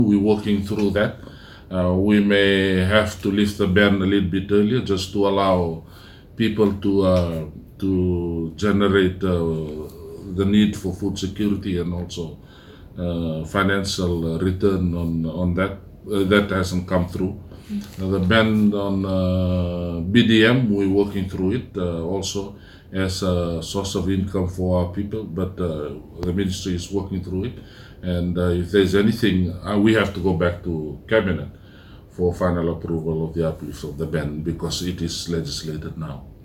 We're working through that. We may have to lift the ban a little bit earlier just to allow people to generate the need for food security and also financial return on that. That hasn't come through. The ban on BDM, we're working through it also as a source of income for our people, but the ministry is working through it. And if there's anything, we have to go back to cabinet for final approval of the uplift of the ban because it is legislated now.